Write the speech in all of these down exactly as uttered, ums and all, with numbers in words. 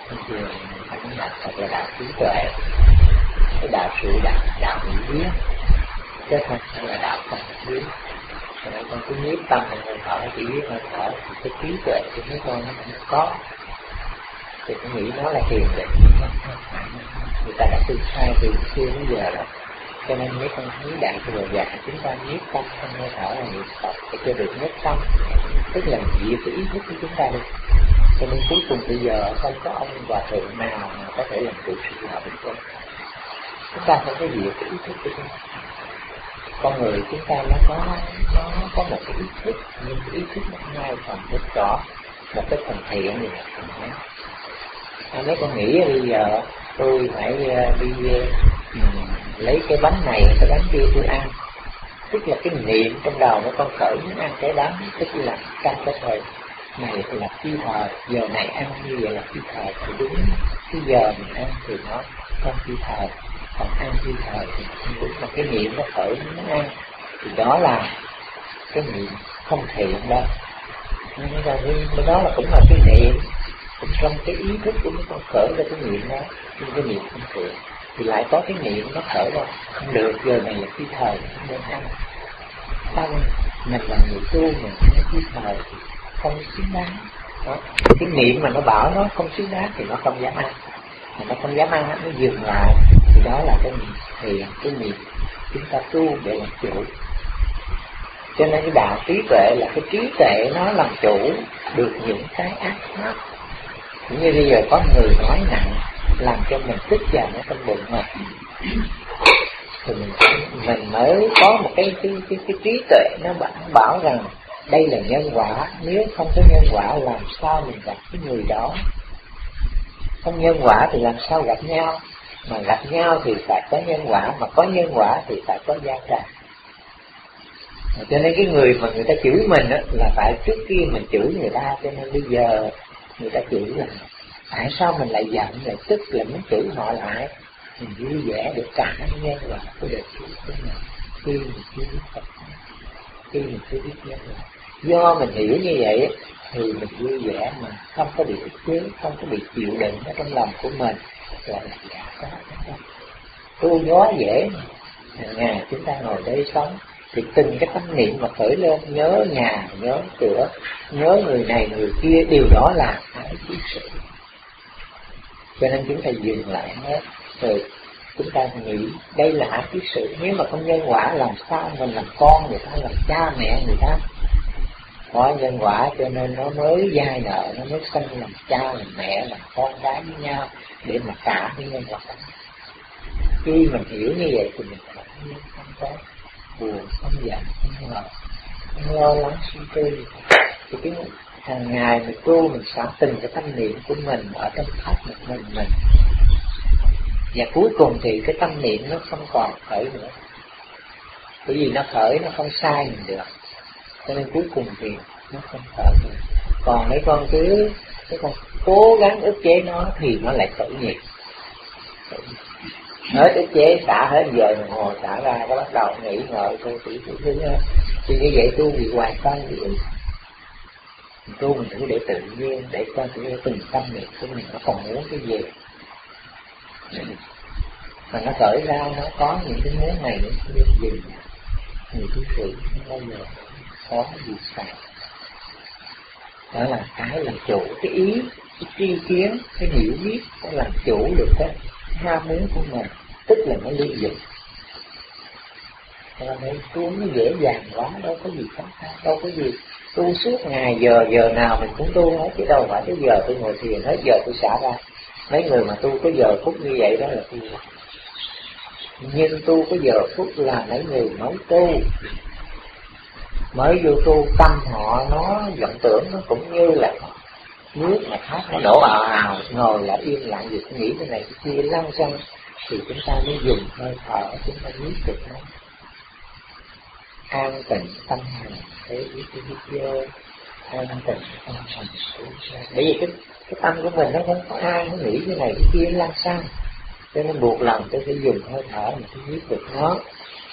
thì phải đặt thật là đạo trí tuệ, cái đạo sự đạo đạo hiểu biết, chứ không phải là đạo không biết. Cho nên con cứ nhiếp tâm vào hơi thở, chỉ biết hơi thở thì cái trí tuệ của mấy con nó không có. Thì tôi nghĩ nó là thiền định. Người ta đã tu sai từ xưa đến giờ rồi. Cho nên mấy con thấy đại thừa dạy chúng ta nhiếp tâm trong hơi thở là niệm Phật để cho được nhất tâm, tức là diệt cái ý thức của chúng ta đi. Cho nên cuối cùng bây giờ không có ông hòa thượng nào mà có thể làm chủ sự đạo Phật. Chúng ta không có diệt cái ý thức của chúng ta. Con người chúng ta nó có nó có một cái ý thức, nhưng cái ý thức nó hai phần rất rõ, một cái phần thiện và một phần ác. À, mấy con nghĩ bây giờ tôi phải đi um, lấy cái bánh này, cái bánh kia tôi ăn, tức là cái niệm trong đầu của con khởi muốn ăn cái đó, tức là trong cái thời này thì là phi thời, giờ này ăn như vậy là phi thời thì đúng, cái giờ mình ăn thì nó không phi thời, còn ăn phi thời thì không đúng, mà cái niệm nó khởi muốn ăn thì đó là cái niệm không thiện đâu. Nhưng mà cái đó là cũng là cái niệm, cũng trong cái ý thức của mấy con khởi ra cái niệm đó, nhưng cái niệm không thiện thì lại có cái niệm nó khởi ra không được, giờ này là phi thời không nên ăn. Xong mình là người tu mình nói phi thời thì không xứng đáng đó. Cái niệm mà nó bảo nó không xứng đáng thì nó không dám ăn, mà nó không dám ăn nó dừng lại thì đó là cái niệm thiện, cái niệm chúng ta tu để làm chủ. Cho nên cái đạo trí tuệ là cái trí tuệ nó làm chủ được những cái ác pháp. Như bây giờ có người nói nặng làm cho mình tức giận ở trong bụng mình, thì mình, mình mới có một cái cái, cái, cái trí tuệ nó bảo, bảo rằng đây là nhân quả, nếu không có nhân quả làm sao mình gặp cái người đó. Không nhân quả thì làm sao gặp nhau, mà gặp nhau thì phải có nhân quả, mà có nhân quả thì phải có gia trì. Cho nên cái người mà người ta chửi mình đó, là tại trước kia mình chửi người ta, cho nên bây giờ người ta chửi là tại sao mình lại giận, lại tức là muốn chửi họ lại. Mình vui vẻ được cả nhân quả của đời chửi của mình khi mình chưa biết Phật, khi mình chưa biết nhân quả. Do mình hiểu như vậy thì mình vui vẻ mà không có bị ức chế, không có bị chịu đựng ở trong lòng của mình, là giả có tu gió dễ. Ngày chúng ta ngồi đây sống thì từng cái tâm niệm mà khởi lên, nhớ nhà, nhớ cửa, nhớ người này người kia, điều đó là ái chí sự. Cho nên chúng ta dừng lại hết, rồi chúng ta nghĩ đây là ái chí sự. Nếu mà không nhân quả làm sao mình làm con người ta, làm cha mẹ người ta. Có nhân quả cho nên nó mới giai nợ, nó mới sinh làm cha, làm mẹ, làm con cái với nhau để mà trả cái nhân quả. Khi mình hiểu như vậy thì mình phải không có buồn, không giận, không ngờ, không lo lắng suy tư. Thì cái hàng ngày mình tu, mình xả từng cái tâm niệm của mình ở trong pháp một mình mình, và cuối cùng thì cái tâm niệm nó không còn khởi nữa, bởi vì nó khởi nó không sai mình được, cho nên cuối cùng thì nó không khởi nữa. Còn mấy con cứ mấy con cố gắng ức chế nó thì nó lại khởi nghiệp. Hết ức chế xả hết giờ đồng hồ xả ra, cái bắt đầu nghĩ ngợi tu sĩ tu thứ hết. Thì như vậy tu bị hoàn toàn bị ức. Tu mình thử để tự nhiên, để cho tự từng tâm niệm của mình nó còn muốn cái gì, mà nó khởi ra nó có những cái muốn này những cái gì. Người tu sĩ không bao giờ có gì sai. Đó là cái làm chủ cái ý, cái tri kiến, cái hiểu biết, nó làm chủ được cái ham muốn của mình, tức là nó liên dụng. Cho nên tu nó dễ dàng quá, đâu có gì khó khăn, đâu có gì tu suốt ngày giờ giờ nào mình cũng tu hết, chứ đâu phải cái giờ tôi ngồi thiền hết giờ tôi xả ra. Mấy người mà tu có giờ phút như vậy đó là tu. Nhưng tu có giờ phút là mấy người mới tu, mới vô tu, tâm họ nó vọng tưởng nó cũng như là nước mà thác nó đổ ào ào, ngồi lại yên lặng việc nghĩ cái này cái kia lăng xăng, thì chúng ta mới dùng hơi thở chúng ta biết được nó an tịnh tâm hành, thế biết cái biết vô an tịnh tâm hành. Bởi vì cái cái tâm của mình nó không có ai nó nghĩ cái này cái kia lăng xăng, cho nên buộc lòng tôi phải dùng hơi thở mà tôi biết được nó.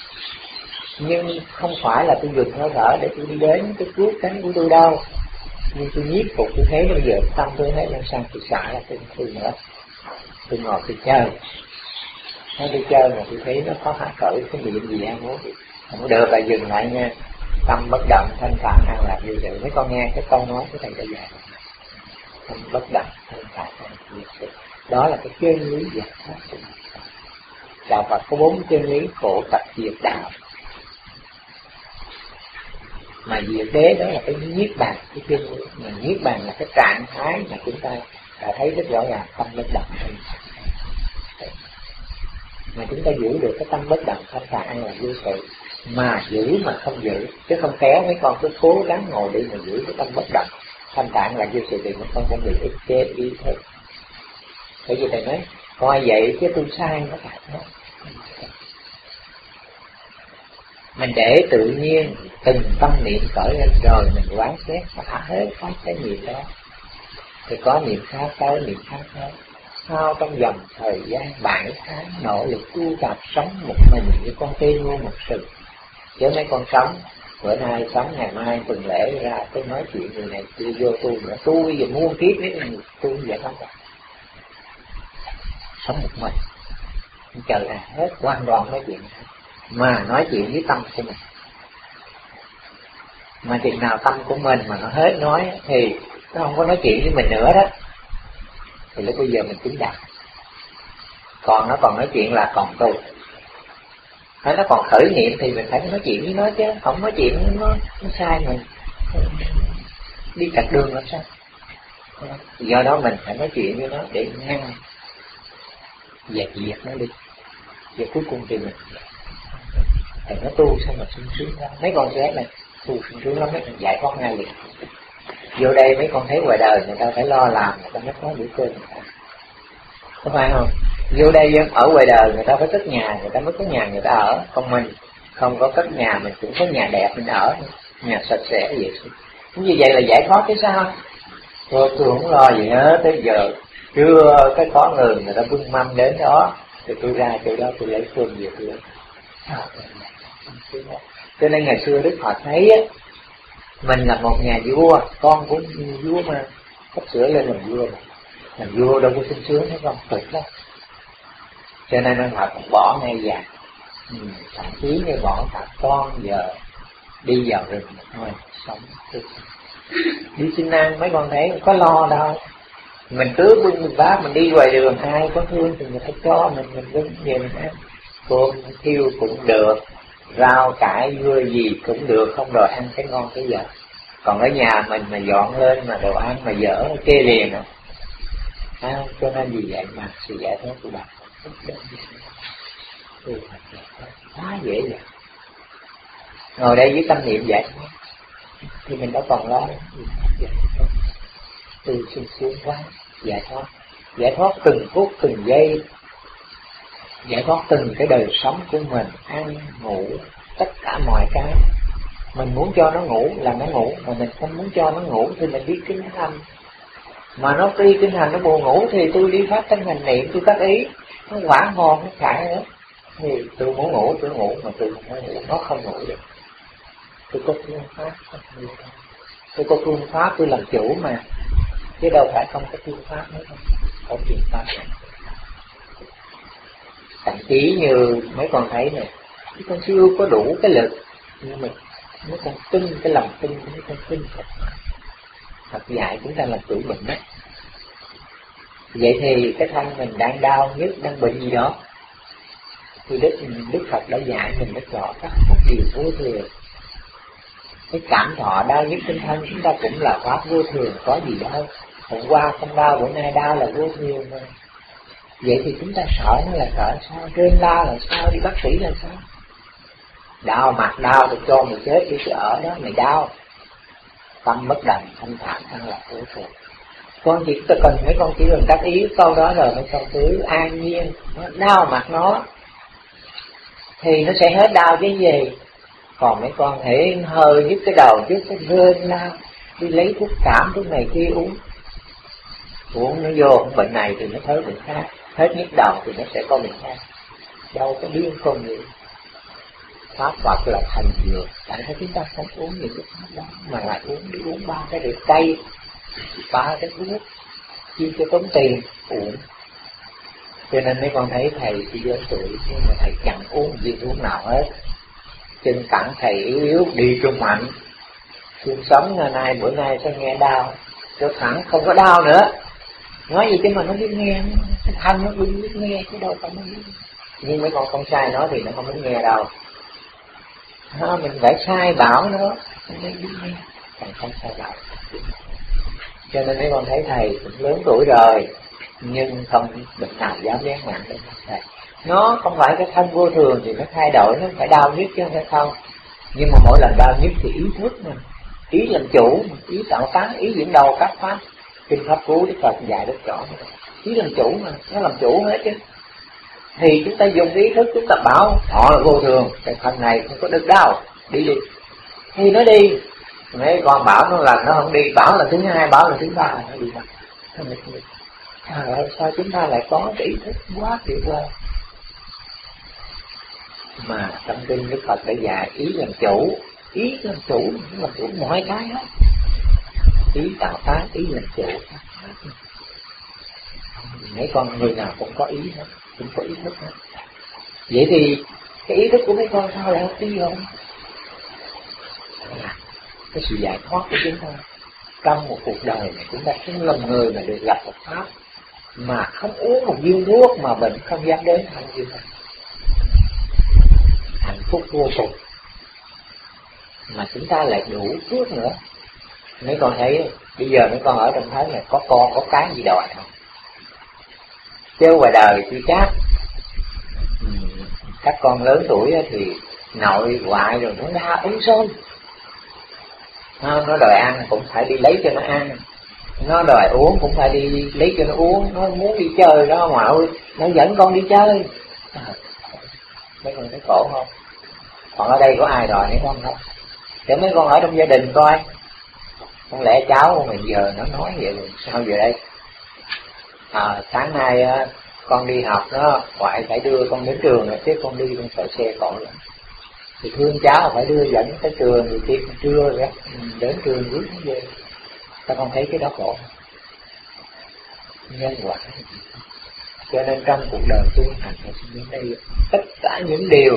Nhưng không phải là tôi dùng hơi thở để tôi đi đến cái cứu cánh của tôi đâu, Nhưng tôi nhiếp phục, tôi thấy bây giờ tâm tôi thấy làm sao tôi xả ra tôi tôi nữa. Tôi ngồi tôi chơi. Nói tôi chơi mà tôi thấy nó có hạ cởi cái niệm gì ăn muốn. Không được là dừng lại nha. Tâm bất động, thanh thản, an lạc như vậy. Mấy con nghe cái câu nói của thầy đã dạy. Tâm bất động, thanh thản, an lạc như vậy. Đó là cái chân lý giải thoát. Đạo Phật có bốn chân lý khổ tập diệt đạo. Mà diệt đế đó là cái niết bàn, cái chân lý. Mà niết bàn là cái trạng thái mà chúng ta đã thấy rất rõ ràng tâm bất động. Mà chúng ta giữ được cái tâm bất động thanh thản an lạc vô sự, mà giữ mà không giữ, chứ không kéo mấy con cứ cố gắng ngồi đi mà giữ cái tâm bất động thanh thản là vô sự thì mấy con cũng bị ức chế ý thức. Bởi vì thầy nói coi vậy chứ tôi sai nó phải đó. Mình để tự nhiên từng tâm niệm khởi lên rồi mình quán xét xả hết các cái niệm đó, thì có niệm khác tới niệm khác tới. Sau trong vòng thời gian bảy tháng nỗ lực tu tập sống một mình như con tiên ngu một sự, chứ mấy con sống bữa nay sống ngày mai tuần lễ ra tôi nói chuyện người này tôi vô tu nữa, tu bây giờ muôn kiếp nếu mình tu vậy không phải sống một mình chờ là hết hoàn toàn nói chuyện mà nói chuyện với tâm của mình. Mà chừng nào tâm của mình mà nó hết nói thì nó không có nói chuyện với mình nữa đó, thì lúc bây giờ mình chứng đạt. Còn nó còn nói chuyện là còn tu. Nếu nó còn khởi niệm thì mình phải nói chuyện với nó chứ, không nói chuyện với nó, nó sai mình. Đi cạch đường làm sao? Do đó mình phải nói chuyện với nó để ngăn dẹp diệt nó đi. Và cuối cùng thì mình thì nó tu sao mà sung sướng đó. Mấy con trẻ này tu sung sướng lắm, mấy con giải thoát ngay liền. Vô đây mấy con thấy ngoài đời người ta phải lo làm, người ta mới có bữa cơm người ta. Có phải không? Vô đây ở ngoài đời người ta phải cất nhà, người ta mới có nhà người ta ở. Còn mình không có cất nhà, mình cũng có nhà đẹp mình ở, nhà sạch sẽ vậy. Như vậy là giải thoát chứ sao? Tôi, tôi không lo gì hết, tới giờ chưa cái có người người ta bưng mâm đến đó, thì tôi ra chỗ đó tôi lấy cơm về tôi lấy. Cho nên ngày xưa Đức Phật thấy á, mình là một nhà vua, con của vua mà, sắp sửa lên làm vua mà. Làm vua đâu có sung sướng hay không, cực lắm. Cho nên ông Phật bỏ ngay già, ừ, thậm chí như bỏ cả con vợ đi vào rừng thôi, sống đi xin ăn. Mấy con thấy có lo đâu, mình cứ bưng mình bát mình đi ngoài đường ai có thương thì người ta cho mình, mình bưng về mình ăn. Cơm thiêu cũng được, rau cải dưa gì cũng được, không đòi ăn cái ngon cái dở. Còn ở nhà mình mà dọn lên mà đồ ăn mà dở nó chê liền à. À, cho nên vì vậy mà sự giải thoát của bạn rất đơn giản, quá dễ dàng. Ngồi đây với tâm niệm giải thoát thì mình đã còn lo từ sung sướng quá. Giải thoát, giải thoát từng phút từng giây, giải thoát từng cái đời sống của mình, ăn ngủ tất cả mọi cái. Mình muốn cho nó ngủ là nó ngủ, mà mình không muốn cho nó ngủ thì mình đi kinh hành. Mà nó đi kinh hành nó buồn ngủ thì tôi đi phát thanh hành niệm, tôi tác ý, nó quả ngon nó chạy nữa. Thì tôi muốn ngủ tôi ngủ, mà tôi không ngủ, nó không ngủ được. Tôi có phương pháp, tôi có phương pháp tôi làm chủ mà, chứ đâu phải không có phương pháp nữa không, có phương pháp. Thậm chí như mấy con thấy này, mấy con chưa có đủ cái lực, nhưng mà mấy con tin cái lòng tin, mấy con tin Phật. Phật dạy chúng ta làm chủ bệnh đó. Vậy thì cái thân mình đang đau nhất, đang bệnh gì đó, thì Đức, Đức Phật đã dạy mình rất rõ các điều vô thường. Cái cảm thọ đau nhất trên thân chúng ta cũng là pháp vô thường, có gì đâu. Hôm qua không đau, bữa nay đau là vô thường mà. Vậy thì chúng ta sợ nó là sợ sao? Rên la là sao? Đi bác sĩ là sao? Đau mặt đau thì cho mày chết đi, chứ ở đó mày đau. Tâm bất động, thanh thản, an lạc vô thường. Con chỉ cần mấy con chỉ cần đắc ý câu đó rồi mấy con cứ an nhiên. Nó đau mặt nó thì nó sẽ hết đau cái gì. Còn mấy con thể hơi nhức cái đầu trước cái rên la, đi lấy thuốc cảm thuốc này kia uống, uống nó vô bệnh này thì nó tới bệnh khác, hết nhức đầu thì nó sẽ có bệnh khác. Đâu có điên không gì. Pháp Phật là thành dược. Tại sao chúng ta không uống những cái pháp đó mà lại uống đi uống ba cái rượu cây, ba cái thuốc chi cho tốn tiền uống. Cho nên mấy con thấy thầy chỉ lớn tuổi nhưng mà thầy chẳng uống gì thuốc nào hết. Chân cẳng thầy yếu yếu, đi trung mạnh, xương sống ngày nay bữa nay sẽ nghe đau, cho thẳng không có đau nữa. Nói gì chứ mà nó biết nghe, cái thanh nó cũng biết nghe chứ đâu phải nó biết. Nhưng mấy con con sai nói thì nó không biết nghe đâu. Đó, mình phải sai bảo nó nó mới biết nghe, còn không sai bảo. Cho nên mấy con thấy thầy cũng lớn tuổi rồi nhưng không được nào dám bén mặn đến thầy. Nó không phải cái thân vô thường thì nó thay đổi, nó phải đau nhất chứ không phải không. Nhưng mà mỗi lần đau nhất thì ý thức mà, ý làm chủ, ý tạo tác, ý dẫn đầu các pháp. Kinh Pháp Cú Đức Phật dạy rất rõ, ý làm chủ mà, nó làm chủ hết chứ. Thì chúng ta dùng ý thức, chúng ta bảo họ là vô thường, cái thân này không có được đau, đi đi. Thì nó đi, mấy con bảo nó là nó không đi, bảo là thứ hai, bảo là thứ ba, nó đi mất. Trời ơi, sao chúng ta lại có cái ý thức quá tuyệt vời. Mà trong kinh Đức Phật đã dạy ý làm chủ, ý làm chủ, làm chủ mọi cái hết. Ý tạo tác, ý làm chủ. Mấy con người nào cũng có ý hết, cũng có ý thức hết. Vậy thì cái ý thức của mấy con sao lại không đi không? Cái sự giải thoát của chúng ta trong một cuộc đời này, chúng ta không làm người mà được gặp một pháp mà không uống một viên thuốc mà bệnh không dám đến hạnh như vậy. Hạnh phúc vô cùng. Mà chúng ta lại đủ phước nữa. Mấy con thấy bây giờ mấy con ở trong thế này có con có cái gì đòi không? Chứ ngoài đời chưa chắc. Các con lớn tuổi thì nội ngoại rồi nó đa ứng sôi. Nó đòi ăn cũng phải đi lấy cho nó ăn, nó đòi uống cũng phải đi lấy cho nó uống, nó muốn đi chơi đó mà ơi nó dẫn con đi chơi. À, mấy con thấy khổ không? Còn ở đây có ai đòi mấy con không? Để mấy con ở trong gia đình coi, không lẽ cháu của mình giờ nó nói vậy rồi sao giờ đây? À, sáng nay con đi học đó, ngoại phải đưa con đến trường rồi chứ con đi con sợ xe cộ lắm. Thì thương cháu phải đưa dẫn tới trường thì tiết trưa rồi đến trường rước nó về. Ta không thấy cái đó khổ. Nhân quả. Cho nên trong cuộc đời tu hành nó sẽ đến đây tất cả những điều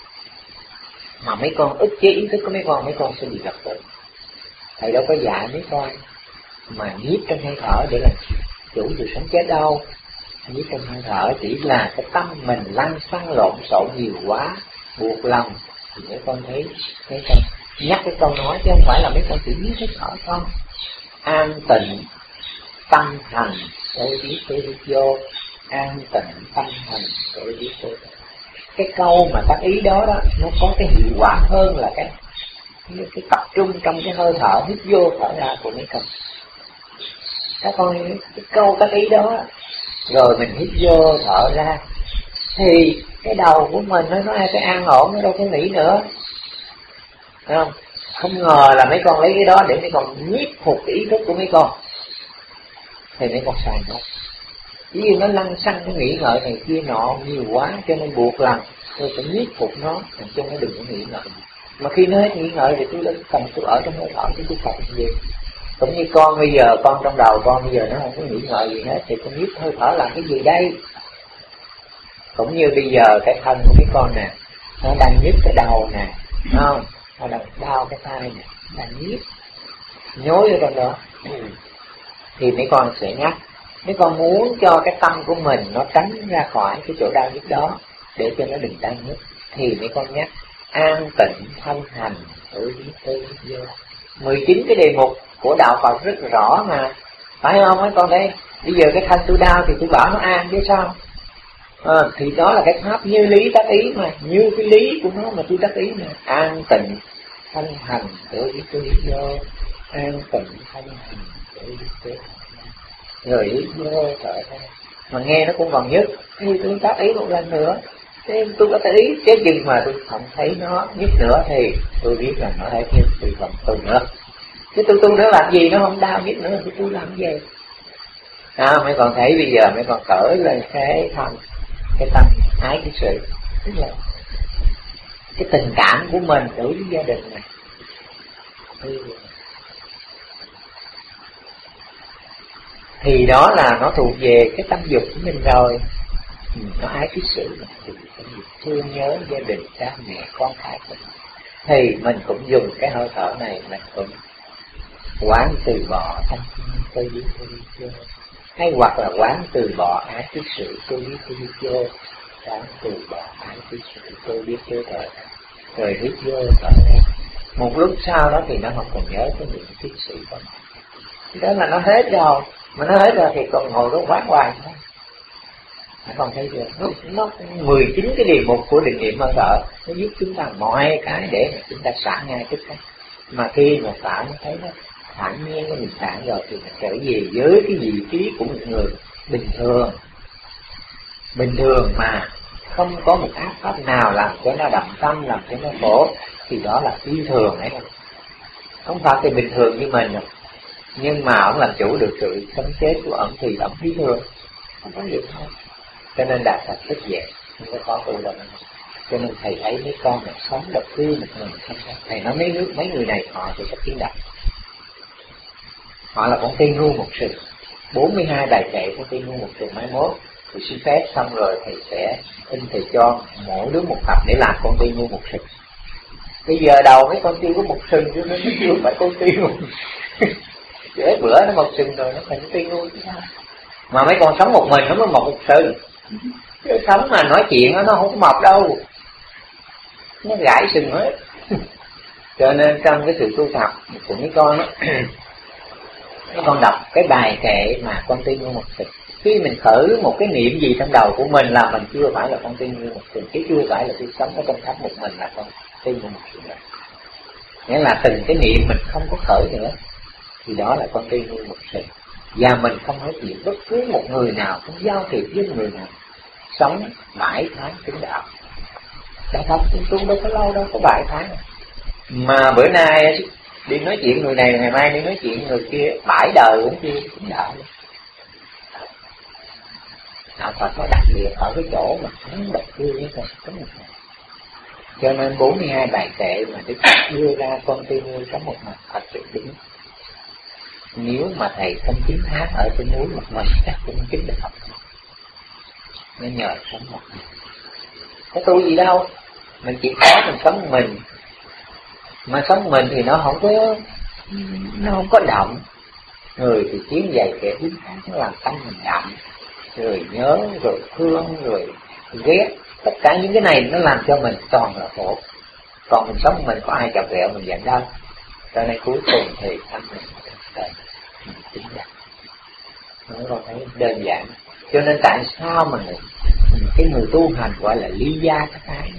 mà mấy con ức chế ý thức của mấy con, mấy con sẽ bị gặp tội. Thầy đâu có dạy mấy con mà nhiếp trong hơi thở để làm chủ sự sống chết đâu. Nhiếp trong hơi thở chỉ là cái tâm mình lăn xăng lộn xộn nhiều quá, buộc lòng. Thì mấy con thấy mấy con nhắc cái câu nói chứ không phải là mấy con chỉ biết cái thở không. An tịnh tâm hành để biết tôi đi vô, an tịnh tâm hành để biết tôi. Cái câu mà tác ý đó đó nó có cái hiệu quả hơn là cái cái, cái tập trung trong cái hơi thở hít vô thở ra của mấy con. Các con cái câu tác ý đó rồi mình hít vô thở ra thì cái đầu của mình nó nói cái an ổn, nó đâu có nghĩ nữa. Thấy không? Không ngờ là mấy con lấy cái đó để mấy con nhiếp phục cái ý thức của mấy con. Thì mấy con sai nó. Chỉ vì nó lăn xăng, nó nghĩ ngợi này kia nọ nhiều quá cho nên buộc lòng tôi phải nhiếp phục nó, làm cho nó đừng có nghĩ ngợi. Mà khi nó hết nghĩ ngợi thì tôi cần tôi ở trong hơi thở chứ tôi cần gì. Cũng như con bây giờ, con trong đầu con bây giờ nó không có nghĩ ngợi gì hết thì con nhiếp hơi thở làm cái gì đây? Cũng như bây giờ cái thân của cái con nè, nó đang nhức cái đầu nè, không? Nó đang đau cái tay nè, đang nhức, nhối ở trong đó. Thì mấy con sẽ nhắc, mấy con muốn cho cái tâm của mình nó tránh ra khỏi cái chỗ đau nhức đó, để cho nó đừng đau nhức, thì mấy con nhắc an tịnh thanh hành tự biết tư vô. mười chín cái đề mục của đạo Phật rất rõ mà, phải không mấy con đây? Bây giờ cái thân tôi đau thì tôi bảo nó an chứ sao? À, thì đó là cái pháp như lý tác ý mà, như cái lý của nó mà tôi tác ý mà. An tịnh thanh hành tự biết tôi vô, an tịnh thanh hành tự biết tôi rồi ý vô thở ra. Mà nghe nó cũng còn nhức thì tôi tác ý một lần nữa, thế tôi có tác ý cái chừng mà tôi không thấy nó nhức nữa thì tôi biết là nó hết nhức, tôi còn tu nữa. Chứ tôi tu nữa làm gì, nó không đau nhức nữa thì tôi làm gì? À, mấy con thấy bây giờ mấy con cởi lên cái thân, cái tâm ái cái sự, tức là cái tình cảm của mình đối với gia đình này. Thì đó là nó thuộc về cái tâm dục của mình rồi. Ừ, nó ái cái sự thương nhớ gia đình, cha mẹ, con cái của mình. Thì mình cũng dùng cái hơi thở này, mình cũng quán từ bỏ tâm tôi biết tôi biết chưa, hay hoặc là quán từ bỏ ái cái sự tôi biết tôi biết chưa, quán từ bỏ ái cái sự tôi biết chưa thở, rồi hít vô thở ra. Một lúc sau đó thì nó không còn nhớ tới những cái sự đó. Đó là nó hết rồi, mà nó hết rồi thì còn ngồi đó quán hoài thôi. Nó còn thấy chưa? Nó, nó mười chín cái đề mục của định niệm hơi thở nó giúp chúng ta mọi cái để mà chúng ta xả ngay tức khắc. Mà khi mà xả nó thấy nó thản nhiên, nó mình xả rồi thì nó trở về với cái vị trí của một người bình thường. Bình thường mà không có một ác pháp nào làm cho nó đậm tâm, làm cho nó khổ, thì đó là phi thường ấy. Không phải cái bình thường như mình rồi, nhưng mà ông làm chủ được sự sống chết của ông thì ông phi thường, không có gì thôi. Cho nên đạt thật rất dễ, không có khó tu đâu. Cho nên thầy thấy mấy con mà sống độc cư một mình không ra. Thầy nói mấy nước mấy người này họ thì có tiếng đọc. Họ là con tiên ngu một sự, bốn mươi hai bài kệ của tiên ngu một sự mai mốt. Thì xin phép xong rồi thầy sẽ in thầy cho mỗi đứa một tập để làm con tiên ngu một sự. Bây giờ đầu mấy con tiên có một sừng chứ nó chưa phải con tiên luôn. Chứ ít bữa nó một sừng rồi nó thành tiên ngu chứ sao. Mà mấy con sống một mình nó mới mọc một sừng. Chứ sống mà nói chuyện đó, nó không có mọc đâu, nó gãy sừng hết. Cho nên trong cái sự tu tập của mấy con đó, mấy con đọc cái bài kệ mà con tiên ngu một sừng. Khi mình khởi một cái niệm gì trong đầu của mình là mình chưa phải là con tiên ngu một sừng, chứ chưa phải là tôi sống ở trong tháp một mình là con tiên ngu một sừng rồi. Nghĩa là từng cái niệm mình không có khởi nữa thì đó là con tiên ngu một sừng. Và mình không nói chuyện bất cứ một người nào, không giao thiệp với người nào, sống bảy tháng chứng đạo. Đã thật, tu đâu có lâu đâu, có bảy tháng. Mà bữa nay đi nói chuyện người này, ngày mai đi nói chuyện người kia, bảy đời cũng chưa chứng đạo. Đạo Phật có đặc biệt ở cái chỗ mà không độc cư với con sống một mình. Cho nên bốn mươi hai bài kệ mà Đức Phật đưa ra con tiên ngu sống một mình thật sự đúng. Nếu mà thầy không chín tháng ở trên núi một mình chắc cũng không chứng được học. Nó nhờ sống một mình. Có tu gì đâu, mình chỉ có mình sống một mình. Mà sống một mình thì nó không có nó không có động. Người thì tiếng dày kẻ tiếng hát nó làm tâm mình đậm, rồi nhớ, rồi thương, rồi ghét. Tất cả những cái này nó làm cho mình toàn là khổ. Còn mình sống một mình có ai chọc ghẹo mình giận đâu. Cho nên cuối cùng thì tâm mình đời mình chính đạt. Nó còn thấy đơn giản. Cho nên tại sao mà người, cái người tu hành gọi là ly gia các ái.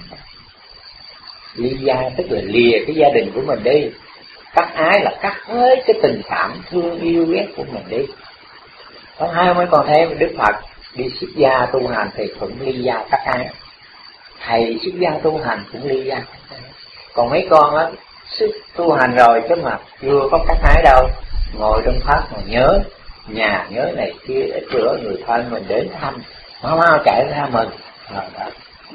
Ly gia tức là lìa cái gia đình của mình đi. Các ái là cắt hết cái tình cảm thương yêu ghét của mình đi. Có hai mấy con thấy Đức Phật đi xuất gia tu hành thì cũng ly gia các ái. Thầy xuất gia tu hành cũng ly gia các ái. Còn mấy con á sức tu hành rồi chứ mà chưa có các ái đâu, ngồi trong pháp mà nhớ nhà nhớ này kia, ít bữa người thân mình đến thăm mau mau chạy ra mình rồi đó.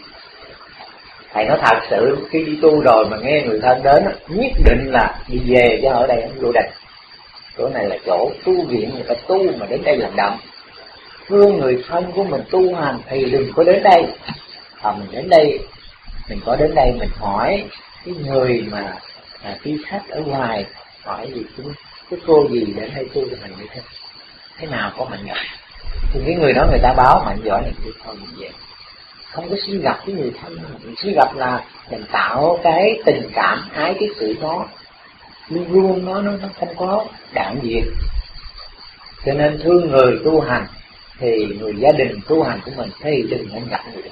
Thầy nói thật sự khi đi tu rồi mà nghe người thân đến nhất định là đi về, chứ ở đây không vô đây. Chỗ này là chỗ tu viện người ta tu mà đến đây làm đậm. Thương người thân của mình tu hành thì đừng có đến đây. À, mình đến đây, mình có đến đây mình hỏi cái người mà à, đi khách ở ngoài, hỏi gì cũng cái cô gì đến đây tu cho mình như thế thế nào có mạnh giỏi thì cái người đó người ta báo mạnh giỏi này thì thôi mình về, không có xin gặp cái người thân. Mình xin gặp là mình tạo cái tình cảm ái cái sự đó luôn luôn nó nó nó không có đạn diệt. Cho nên thương người tu hành thì người gia đình tu hành của mình thì đừng nên gặp người đó.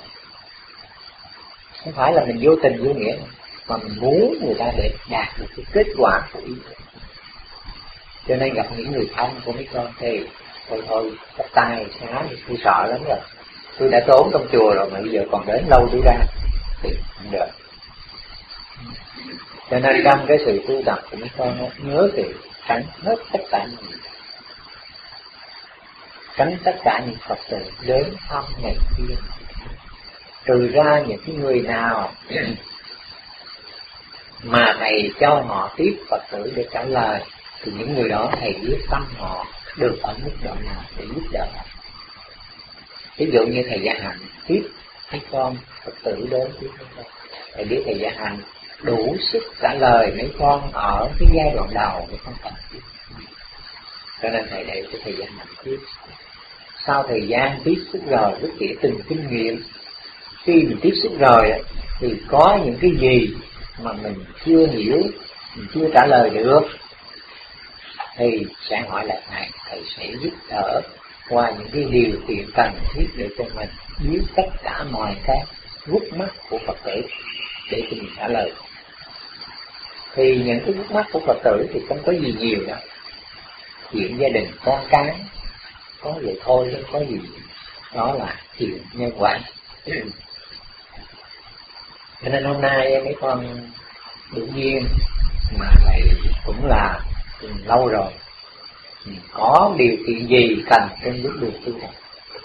Không phải là mình vô tình vô nghĩa, mà mình muốn người ta để đạt được cái kết quả của ý. Cho nên gặp những người thân của mấy con thì thôi thôi bắt tay xá thì tôi sợ lắm rồi. Tôi đã trốn trong chùa rồi mà bây giờ còn đến lâu tôi ra thì không được. Cho nên trong cái sự tu tập của mấy con nhớ thì tránh hết tất cả những gì, tránh tất cả những Phật tử đến thăm ngày kia, trừ ra những cái người nào mà thầy cho họ tiếp Phật tử để trả lời, thì những người đó thầy biết tâm họ được ở mức độ nào để giúp đỡ. Ví dụ như thầy Gia Hạnh tiếp mấy con Phật tử đến tiếp mấy con, thầy biết thầy Gia Hạnh đủ sức trả lời mấy con ở cái giai đoạn đầu mấy con cần tiếp, cho nên thầy để cho thầy Gia Hạnh tiếp. Sau thời gian tiếp xúc rồi, lúc kể từng kinh nghiệm, khi mình tiếp xúc rồi thì có những cái gì mà mình chưa hiểu, mình chưa trả lời được, thì sẽ hỏi lại thầy, thầy sẽ giúp đỡ qua những cái điều kiện cần thiết để cho mình biết tất cả mọi cái gút mắt của Phật tử để cho mình trả lời. Thì những cái gút mắt của Phật tử thì không có gì nhiều đâu, chuyện gia đình con cái có vậy thôi, không có gì, đó là chuyện nhân quả. Cho nên hôm nay mấy con tự nhiên mà thầy cũng là lâu rồi, có điều kiện gì cần trên bước đường tu học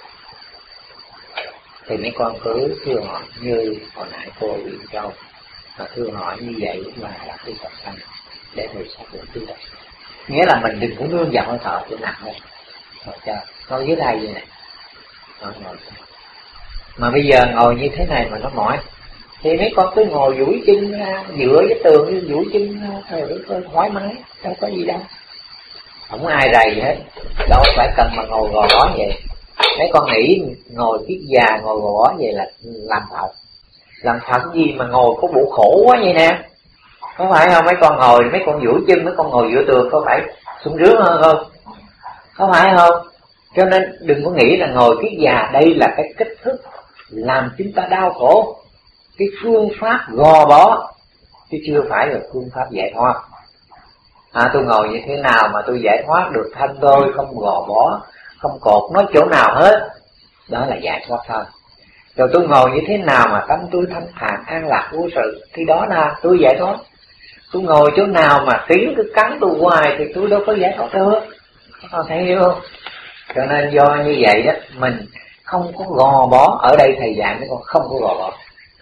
thì mấy con cứ thưa hỏi, như hồi nãy cô Uyển Châu mà thưa hỏi như vậy là là tu tập sanh để thầy xác định tu tập. Nghĩa là mình đừng có nương vào hơi thở chỗ nặng thôi. Rồi cho ngồi dưới đây vậy này, ngồi, ngồi. Mà bây giờ ngồi như thế này mà nó mỏi, thì mấy con cứ ngồi duỗi chân ra, dựa với tường, duỗi chân ra, thôi thôi thoải mái, đâu có gì đâu, không ai rầy gì hết, đâu phải cần mà ngồi gò bó vậy. Mấy con nghĩ ngồi kiết già ngồi gò bó vậy là làm thật, làm thật gì mà ngồi có bộ khổ quá vậy nè, có phải không? Mấy con ngồi, mấy con duỗi chân, mấy con ngồi giữa tường có phải sung sướng hơn không? Có phải không? Cho nên đừng có nghĩ là ngồi kiết già đây là cái cách thức làm chúng ta đau khổ, cái phương pháp gò bó, chứ chưa phải là phương pháp giải thoát. À, tôi ngồi như thế nào mà tôi giải thoát được thân tôi, không gò bó, không cột nó chỗ nào hết, đó là giải thoát thôi. Rồi tôi ngồi như thế nào mà tâm tôi thanh thản an lạc vô sự, thì đó là tôi giải thoát. Tôi ngồi chỗ nào mà tiếng cứ cắn tôi hoài thì tôi đâu có giải thoát được, có thấy hiểu không? Cho nên do như vậy đó, mình không có gò bó. Ở đây thầy dạy mấy con không có gò bó.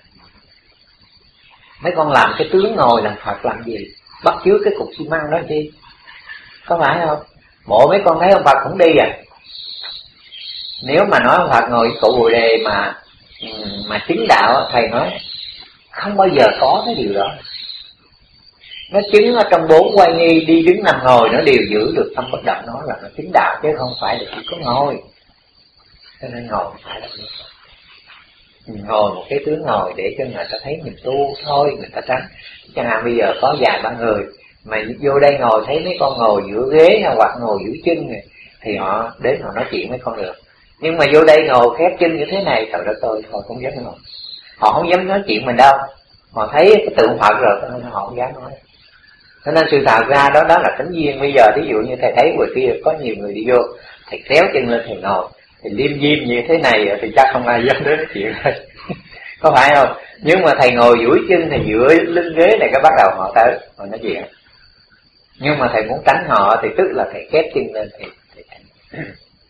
Mấy con làm cái tướng ngồi làm Phật làm gì? Bắt chước cái cục xi măng đó chi? Có phải không? Bộ mấy con thấy ông Phật cũng đi à? Nếu mà nói ông Phật ngồi cụ Bồ Đề mà mà chứng đạo, thầy nói không bao giờ có cái điều đó. Nó chứng ở trong bốn quay nghi, đi đứng nằm ngồi nó đều giữ được tâm bất động, nó là nó chứng đạo chứ không phải là chỉ có ngồi. Cho nên ngồi phải là mình ngồi một cái tướng ngồi để cho người ta thấy mình tu thôi, người ta tránh. Chẳng hạn bây giờ có vài ba người mà vô đây ngồi thấy mấy con ngồi giữa ghế hoặc ngồi giữa chân này, thì họ đến họ nói chuyện với con được. Nhưng mà vô đây ngồi khép chân như thế này, trời đất ơi, thôi không dám ngồi. Họ không dám nói chuyện mình đâu. Họ thấy cái tượng Phật rồi nên họ không dám nói. Cho nên sự thật ra đó đó là tánh duyên. Bây giờ ví dụ như thầy thấy ngoài kia có nhiều người đi vô, thầy kéo chân lên thầy ngồi, thì liêm diêm như thế này thì chắc không ai dám đến nói chuyện thôi. Có phải không? Nhưng mà thầy ngồi duỗi chân, thầy dựa lưng ghế này, cái bắt đầu họ tới họ nói chuyện. Nhưng mà thầy muốn tránh họ thì tức là thầy khép chân lên thì thầy tránh.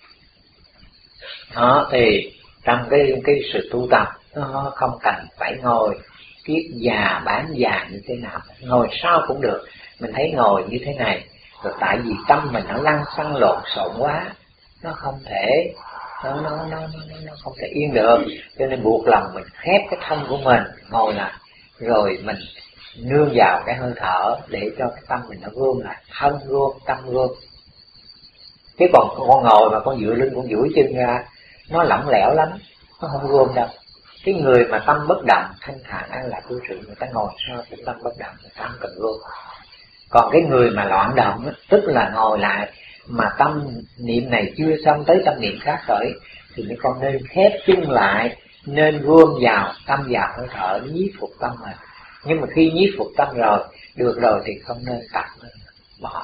Đó thì trong cái cái sự tu tập nó không cần phải ngồi kiết già bán già như thế nào, ngồi sao cũng được. Mình thấy ngồi như thế này rồi tại vì tâm mình nó lăn xăng lộn xộn quá, nó không thể nó nó nó nó, nó không thể yên được, cho nên buộc lòng mình khép cái thân của mình ngồi lại, rồi mình nương vào cái hơi thở để cho cái tâm mình nó gom lại, thân gom tâm gom. Chứ còn con ngồi mà con dựa lưng con duỗi chân ra, nó lỏng lẻo lắm, nó không gom đâu. Cái người mà tâm bất động thanh thản an lạc vô sự, người ta ngồi sao cũng tâm bất động, người ta không cần gom. Còn cái người mà loạn động tức là ngồi lại mà tâm niệm này chưa xong tới tâm niệm khác khởi, thì mấy con nên khép chân lại, nên gom vào tâm vào hơi thở, nhiếp phục tâm mình. Nhưng mà khi nhiếp phục tâm rồi, được rồi thì không nên tập, bỏ.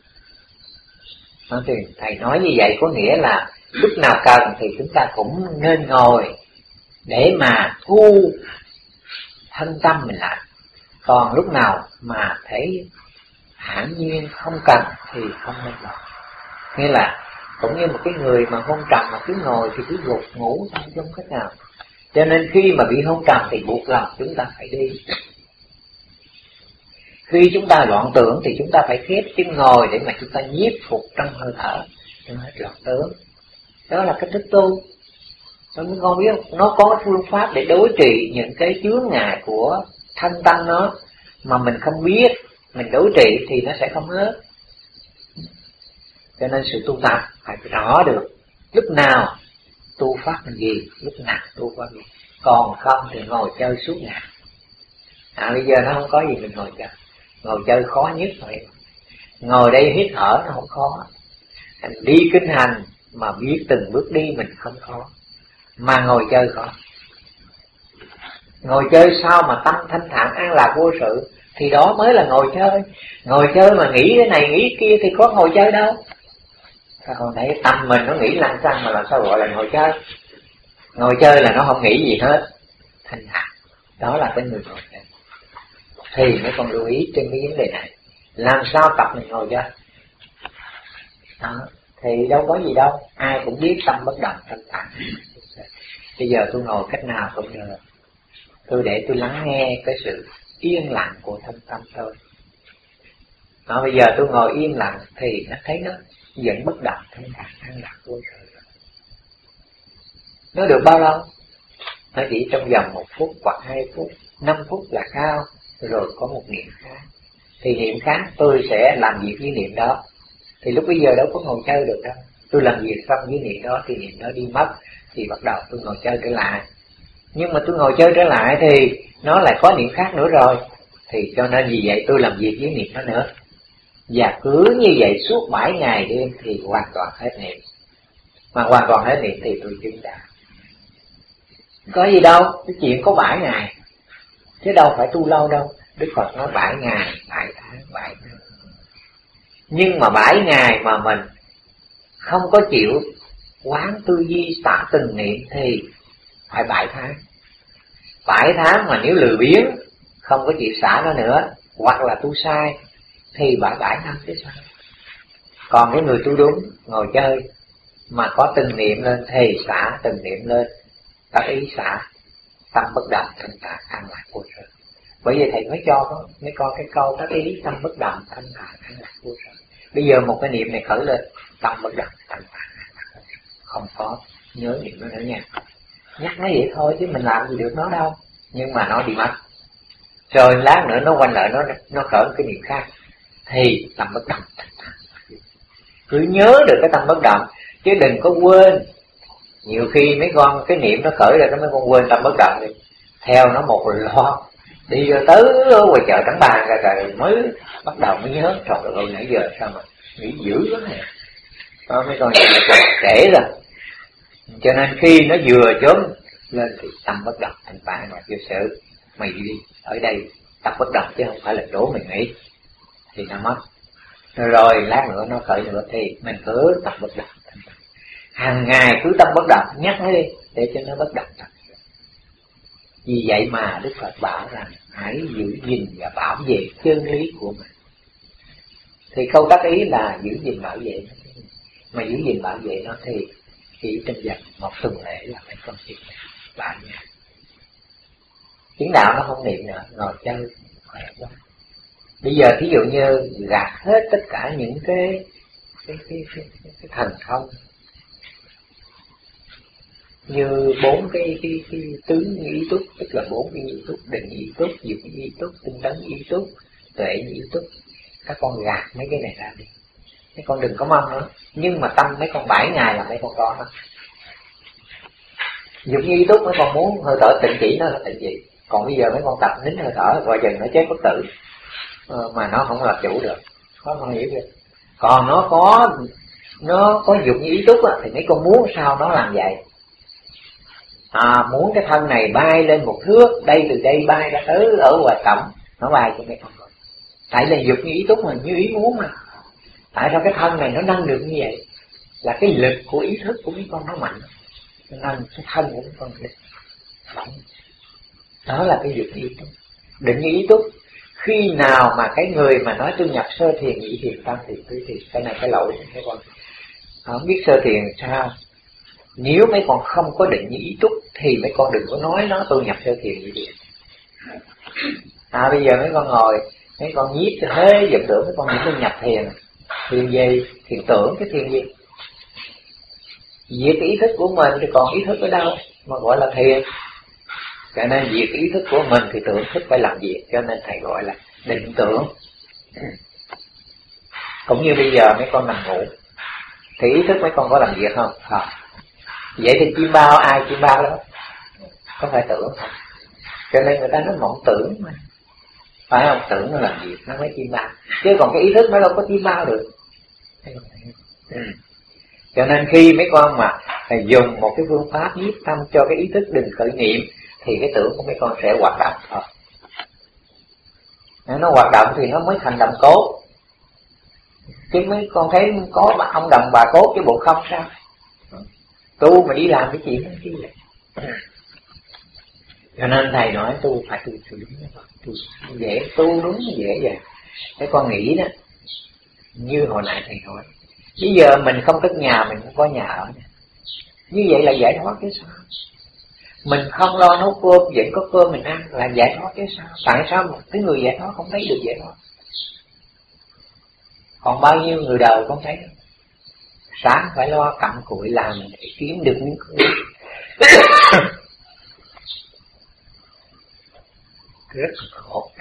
Thì thầy nói như vậy có nghĩa là lúc nào cần thì chúng ta cũng nên ngồi để mà thu thân tâm mình lại. Còn lúc nào mà thấy hãn nhiên không cần thì không nên ngồi. Nghĩa là cũng như một cái người mà hôn trầm mà cứ ngồi thì cứ gục ngủ không cách nào. Cho nên khi mà bị hôn trầm thì buộc lòng chúng ta phải đi. Khi chúng ta loạn tưởng thì chúng ta phải khép chân ngồi để mà chúng ta nhiếp phục trong hơi thở cho hết loạn tưởng. Đó là cách thức tu. Nó con biết không? Nó có phương pháp để đối trị những cái chướng ngại của thân tâm nó, mà mình không biết, mình đối trị thì nó sẽ không hết. Cho nên sự tu tập phải rõ được lúc nào tu pháp mình gì, lúc nào tu pháp gì. Còn không thì ngồi chơi suốt ngày. À bây giờ nó không có gì mình ngồi chơi. Ngồi chơi khó nhất rồi. Ngồi đây hít thở nó không khó. Anh đi kinh hành mà biết từng bước đi mình không khó. Mà ngồi chơi khó. Ngồi chơi sao mà tâm thanh thản an lạc vô sự, thì đó mới là ngồi chơi. Ngồi chơi mà nghĩ cái này nghĩ kia thì có ngồi chơi đâu. Sao còn thấy tâm mình nó nghĩ lăng xăng mà làm sao gọi là ngồi chơi. Ngồi chơi là nó không nghĩ gì hết, thanh thản. Đó là cái người ngồi chơi. Thì mấy con lưu ý trên cái vấn đề này. Làm sao tập mình ngồi chơi. Đó. Thì đâu có gì đâu. Ai cũng biết tâm bất động thanh thản. Bây giờ tôi ngồi cách nào cũng được. Tôi để tôi lắng nghe cái sự yên lặng của thân tâm thôi. Đó, bây giờ tôi ngồi yên lặng thì nó thấy nó vẫn bất động thanh thản an lạc vô sự. Nó được bao lâu? Nó chỉ trong vòng một phút hoặc hai phút, năm phút là cao, rồi có một niệm khác. Thì niệm khác tôi sẽ làm việc với niệm đó. Thì lúc bây giờ đâu có ngồi chơi được đâu. Tôi làm việc xong với niệm đó thì niệm đó đi mất, thì bắt đầu tôi ngồi chơi trở lại. Nhưng mà tôi ngồi chơi trở lại thì nó lại có niệm khác nữa rồi. Thì cho nên vì vậy tôi làm việc với niệm đó nữa. Và cứ như vậy suốt bảy ngày đêm thì hoàn toàn hết niệm. Mà hoàn toàn hết niệm thì tôi chứng đạo. Có gì đâu, cái chuyện có bảy ngày. Chứ đâu phải tu lâu đâu. Đức Phật nói bảy ngày, bảy tháng, bảy năm. Nhưng mà bảy ngày mà mình không có chịu quán tư duy xả từng niệm thì phải bảy tháng. Bảy tháng mà nếu lười biếng, không có chịu xả nó nữa, hoặc là tu sai, thì phải bảy năm chứ sao. Còn cái người tu đúng, ngồi chơi, mà có từng niệm lên thì xả từng niệm lên, tác ý xả, tâm bất động, thanh thản an lạc vô sự. Bởi vì thầy mới cho mấy con cái câu tác ý tâm bất động, thanh thản an lạc vô sự. Bây giờ một cái niệm này khởi lên, tâm bất động, thanh thản an lạc vô sự. Không có nhớ niệm nó nữa nha. Nhắc nó vậy thôi chứ mình làm gì được nó đâu. Nhưng mà nó đi mất. Rồi lát nữa nó quanh lại nó nó khởi cái niệm khác. Thì tâm bất động. Cứ nhớ được cái tâm bất động. Chứ đừng có quên. Nhiều khi mấy con cái niệm nó khởi ra mấy con quên tâm bất động đi. Theo nó một lo. Đi rồi tới ngoài chợ Trảng Bàng ra rồi mới bắt đầu mới nhớ. Trời ơi nãy giờ sao mà nghĩ dữ quá nè. Đó mấy con trễ rồi. Cho nên khi nó vừa chớm lên thì tâm bất động thành phản là vô sự. Mày đi ở đây tâm bất động chứ không phải là đố mày nghĩ. Thì nó mất. Rồi lát nữa nó khởi nữa thì mình cứ tâm bất động. Hàng ngày cứ tâm bất động, nhắc nó đi để cho nó bất động. Vì vậy mà Đức Phật bảo rằng hãy giữ gìn và bảo vệ chân lý của mình. Thì câu tác ý là giữ gìn bảo vệ nó. Mà giữ gìn bảo vệ nó thì chỉ trong vòng một tuần lễ là phải con chuyện bạn nha. Chứng đạo nó không niệm nữa, ngồi chơi khỏe quá. Bây giờ thí dụ như gạt hết tất cả những cái cái cái cái, cái, cái thần thông như bốn cái cái cái tướng ý túc, tức là bốn cái ý túc, định ý túc, dục ý túc, tinh tấn ý túc, tuệ ý túc. Các con gạt mấy cái này ra đi. Mấy con đừng có mong nữa. Nhưng mà tâm mấy con bảy ngày là mấy con có đó. Dục ý túc mấy con muốn hơi thở tịnh chỉ nó là tịnh chỉ. Còn bây giờ mấy con tập nín hơi thở và dần nó chết bất tử. Ờ, mà nó không làm chủ được. Có con hiểu chưa? Còn nó có nó có dục ý túc á, thì mấy con muốn sao nó làm vậy. À, muốn cái thân này bay lên một thước, đây từ đây bay ra tới ở ngoài cổng, nó bay cho mấy con rồi. Tại là dục như ý túc mà, như ý muốn mà. Tại sao cái thân này nó nâng được như vậy? Là cái lực của ý thức của mấy con nó mạnh. Nó nâng cái thân của mấy con lên. Đó là cái dục ý túc. Định ý túc. Khi nào mà cái người mà nói tôi nhập sơ thiền nhị thiền tam thiền tứ thiền, cái này cái lỗi mấy con không biết sơ thiền sao. Nếu mấy con không có định như ý túc thì mấy con đừng có nói nó tôi nhập sơ thiền nhị thiền. À bây giờ mấy con ngồi Mấy con nhiếp cho thế vọng tưởng, mấy con nhiếp nó nhập thiền. Thiền gì? Thiền tưởng. Cái thiền gì? Diệt cái ý thức của mình thì còn ý thức ở đâu mà gọi là thiền. Cho nên diệt ý thức của mình thì tưởng thức phải làm việc. Cho nên thầy gọi là định tưởng. Cũng như bây giờ mấy con nằm ngủ thì ý thức mấy con có làm việc không? Không. Vậy thì chim bao, ai chim bao đó? Có phải tưởng không? Cho nên người ta nói mộng tưởng mà, phải không? Tưởng nó làm việc, nó mới chim bao. Chứ còn cái ý thức nó đâu có chim bao được. Ừ. Cho nên khi mấy con mà dùng một cái phương pháp nhiếp tâm cho cái ý thức đừng khởi niệm thì cái tưởng của mấy con sẽ hoạt động thôi. Nó hoạt động thì nó mới thành đồng cốt. Chứ mấy con thấy có ông đồng bà cốt chứ bộ không sao. Tu mà đi làm cái chuyện đó chứ vậy. Cho nên thầy nói tu phải tu đúng, tu dễ, tu đúng dễ vậy. Cái con nghĩ đó, như hồi nãy thầy nói, bây giờ mình không cất nhà, mình không có nhà ở, như vậy là giải thoát chứ sao? Mình không lo nấu cơm, vẫn có cơm mình ăn là giải thoát chứ sao? Tại sao một cái người giải thoát không thấy được giải thoát? Còn bao nhiêu người đời không thấy đâu. Sáng phải lo cặm cụi làm để kiếm được những thứ rất khổ.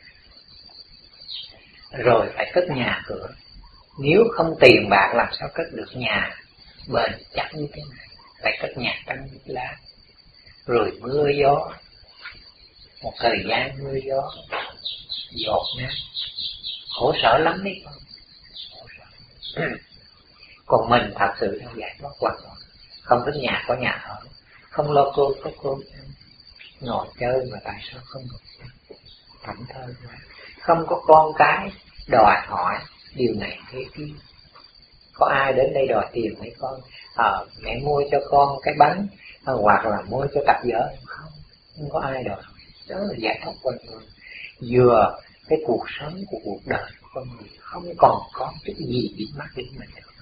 Rồi phải cất nhà cửa. Nếu không tiền bạc làm sao cất được nhà bền chắc như thế này. Phải cất nhà tranh lá. Rồi mưa gió, một thời gian mưa gió, dột nát, khổ sở lắm đấy con. Còn mình thật sự đang giải thoát hoàn toàn. Không có nhà có nhà ở, không lo cơm có cơm ăn, ngồi chơi mà tại sao không ngồi thảnh thơi quá. Không có con cái đòi hỏi điều này thế kia. Có ai đến đây đòi tiền mấy con? Ờ, mẹ mua cho con cái bánh, hoặc là mua cho cặp vợ. Không, không có ai đòi. Đó là giải thoát hoàn toàn. Vừa cái cuộc sống của cuộc đời của con người không còn có chút gì bị mắc đến mình nữa.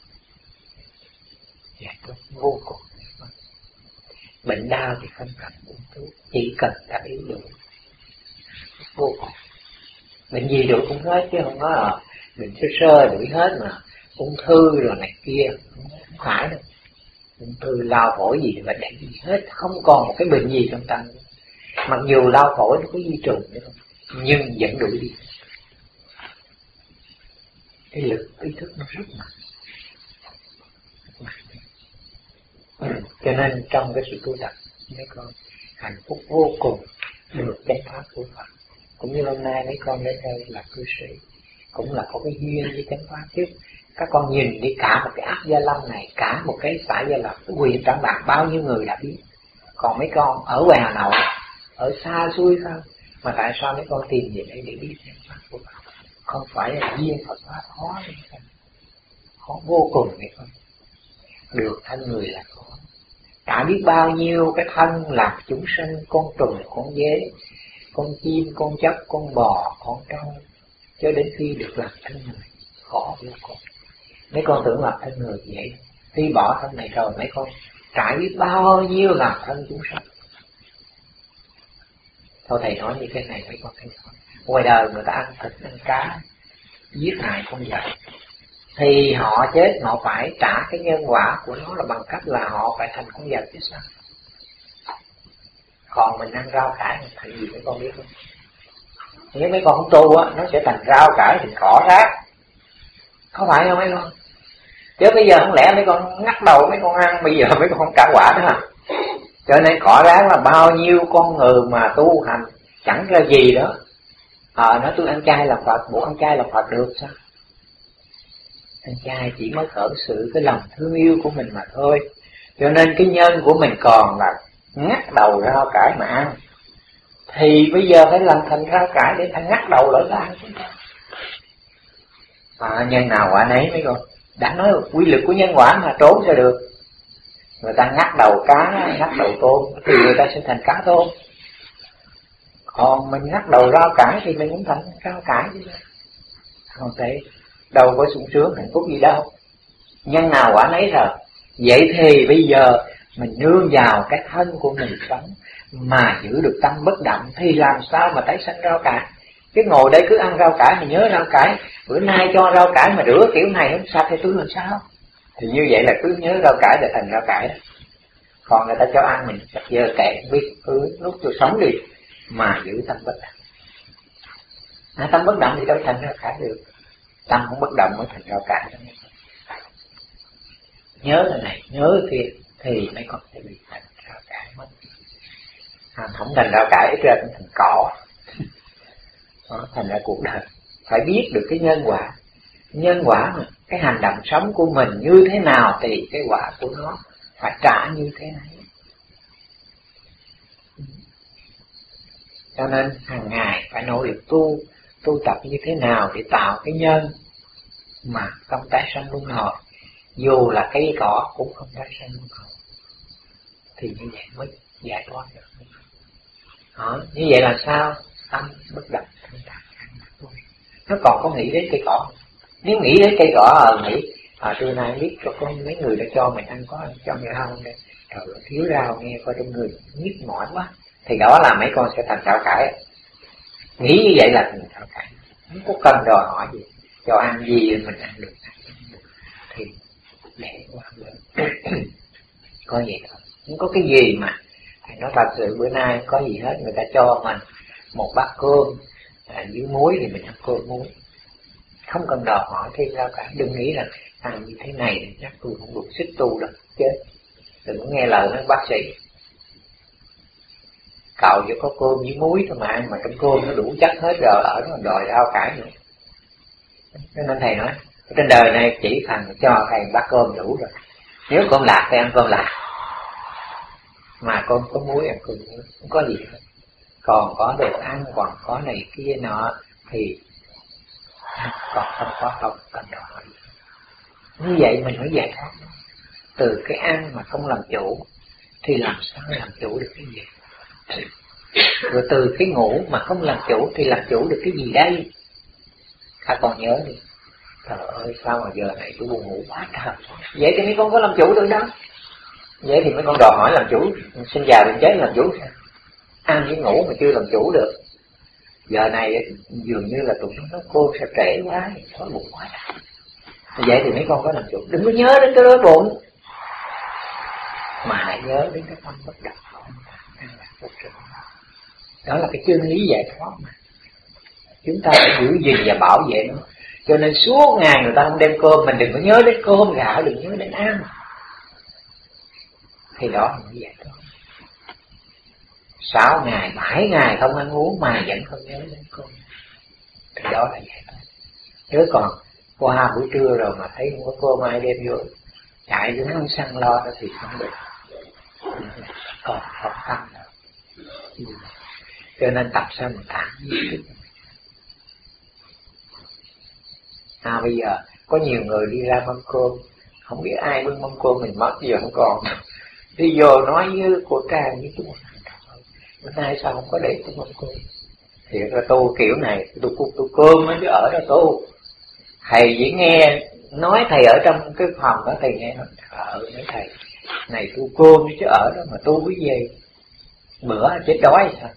Giải thoát vô cùng. Bệnh đau thì không cần uống thuốc, chỉ cần ta ý đủ. Vô cùng. Bệnh gì đủ cũng hết chứ không có là bệnh sơ sơ đuổi hết mà. Ung thư rồi này kia, không phải đâu. Ung thư lao phổi gì thì bệnh đẩy gì hết, không còn một cái bệnh gì trong tâm. Mặc dù lao phổi nó có di truyền nữa không, nhưng vẫn đuổi đi. Cái lực ý thức nó rất mạnh. Cho nên trong cái sự tu tập mấy con hạnh phúc vô cùng, được chánh pháp của Phật. Cũng như hôm nay mấy con đến đây là cư sĩ, cũng là có cái duyên với chánh pháp chứ. Các con nhìn đi cả một cái áp Gia Lâm này, cả một cái xã Gia Lâm, cái quyền Trảng Bàng bao nhiêu người đã biết. Còn mấy con ở ngoài Hà Nội, ở xa xôi sao, mà tại sao mấy con tìm về đây để biết chánh pháp của Phật? Không phải là duyên Phật pháp khó đấy, khó vô cùng mấy con. Được thân người là khó. Cả biết bao nhiêu cái thân làm chúng sinh, con trùng, con dế, con chim, con chóc, con bò, con trâu, cho đến khi được làm thân người, khó vô cùng. Mấy con tưởng làm thân người vậy, khi bỏ thân này rồi mấy con trải biết bao nhiêu làm thân chúng sinh. Thôi thầy nói như thế này mấy con thấy không? Ngoài đời người ta ăn thịt, ăn cá, giết hại con vật, thì họ chết họ phải trả cái nhân quả của nó là bằng cách là họ phải thành con vật chứ sao. Còn mình ăn rau cải mình thành gì mấy con biết không? Nếu mấy con không tu á, nó sẽ thành rau cải, thành cỏ rác. Có phải không mấy con? Chứ bây giờ không lẽ mấy con ngắt đầu mấy con ăn, bây giờ mấy con không trả quả nữa hả? Cho nên cỏ rác là bao nhiêu con người mà tu hành chẳng ra gì đó. Ờ, nói tôi ăn chay là Phật, bộ ăn chay là Phật được sao? Ăn chay chỉ mới khởi sự cái lòng thương yêu của mình mà thôi. Cho nên cái nhân của mình còn là ngắt đầu rau cải mà ăn, thì bây giờ phải làm thành rau cải để thành ngắt đầu lại ra ăn. À, nhân nào quả nấy mấy con. Đã nói quy luật của nhân quả mà trốn ra được. Người ta ngắt đầu cá, ngắt đầu tôm thì người ta sẽ thành cá tôm. Còn mình ngắt đầu rau cải thì mình cũng thành rau cải chứ. Không thể, đâu có sung sướng hạnh phúc gì đâu. Nhân nào quả nấy rồi. Vậy thì bây giờ mình nương vào cái thân của mình sống mà giữ được tâm bất động thì làm sao mà tái sanh rau cải. Chứ ngồi đây cứ ăn rau cải thì nhớ rau cải, bữa nay cho rau cải mà rửa kiểu này không sạch thì tôi làm sao? Thì như vậy là cứ nhớ rau cải là thành rau cải đó. Còn người ta cho ăn mình chặt giờ kệ biết cứ lúc tôi sống đi mà giữ tâm bất động. À, tâm bất động thì đâu thành rau cải được. Tâm không bất động mới thành rau cải đó. Nhớ cái này, nhớ cái kia thì mới có thể bị thành rau cải mất. À, không thành rau cải ít ra cũng thành cỏ. Đó, thành ra cuộc đời phải biết được cái nhân quả. Nhân quả mà cái hành động sống của mình như thế nào thì cái quả của nó phải trả như thế này. Cho nên hàng ngày phải nỗ lực tu, tu tập như thế nào để tạo cái nhân mà không tái sanh luân hồi. Dù là cây cỏ cũng không tái sanh luân hồi. Thì như vậy mới giải thoát được. Đó, như vậy là sao? Tâm bất động thanh thản. Nó còn có nghĩ đến cây cỏ. Nếu nghĩ đến cây cỏ ờ nghĩ à, trưa nay biết cho có mấy người đã cho mình ăn có cho người rau không đây? Trời ơi, thiếu rau nghe coi trong người nhức mỏi quá. Thì đó là mấy con sẽ thành rau cải. Nghĩ như vậy là thành rau cải. Không có cần đòi hỏi gì. Cho ăn gì mình ăn được. Thì để qua lớn. Có vậy thôi. Không có cái gì mà thầy nói thật sự bữa nay có gì hết, người ta cho mình một bát cơm à, dưới muối thì mình ăn cơm muối, không cần đòi hỏi thêm rau cả. Đừng nghĩ là ăn như thế này thì chắc tôi không đủ sức tu đâu, chết. Đừng có nghe lời mấy bác sĩ cạo cho có cơm với muối thôi mà ăn, mà trong cơm nó đủ chất hết rồi, ở đó đòi rau cải nữa. Cho nên thầy nói trên đời này chỉ cần cho thầy bát cơm đủ rồi. Nếu cơm lạc thì ăn cơm lạc, mà con có muối ăn cơm muối, không có gì hết. Còn có đồ ăn, còn có này kia nọ thì còn không có không cần đòi hỏi. Như vậy mình mới giải thoát. Từ cái ăn mà không làm chủ thì làm sao làm chủ được cái gì? Rồi từ cái ngủ mà không làm chủ thì làm chủ được cái gì đây? Các con nhớ đi. Trời ơi sao mà giờ này tôi buồn ngủ quá trời. Vậy thì mấy con có làm chủ được đâu. Vậy thì mấy con đòi hỏi làm chủ, sinh già bệnh chết làm chủ sao? Ăn với ngủ mà chưa làm chủ được. Giờ này dường như là tụi nó cô sẽ trễ quá, thói bụng quá. Vậy thì mấy con có làm chủ. Đừng có nhớ đến cái đói bụng, mà hãy nhớ đến cái tâm bất động. Đó là cái chân lý giải thoát mà. Chúng ta phải giữ gìn và bảo vệ nó. Cho nên suốt ngày người ta không đem cơm, mình đừng có nhớ đến cơm gạo, đừng nhớ đến ăn. Thì đó là như vậy thôi. Sáu ngày, bảy ngày không ăn uống mà vẫn không nhớ đến cơm. Thì đó là vậy thôi. Chứ còn qua buổi trưa rồi mà thấy không có cơm ai đem vô, chạy đến ăn săn lo đó thì không được. Còn khó khăn nữa. Cho nên tập sao mình thẳng như à bây giờ có nhiều người đi ra mâm cơm, không biết ai bưng mâm cơm mình mất giờ không còn. Đi vô nói với cô Trang với chúng bữa nay sao không có để tôi mâm cơm. Thiệt là tu kiểu này tôi tu tu cơm mới chứ ở đó tu. Thầy chỉ nghe nói, thầy ở trong cái phòng đó thầy nghe nói ở mấy thầy này tu cơm chứ ở đó mà tu cái gì, bữa chết đói sao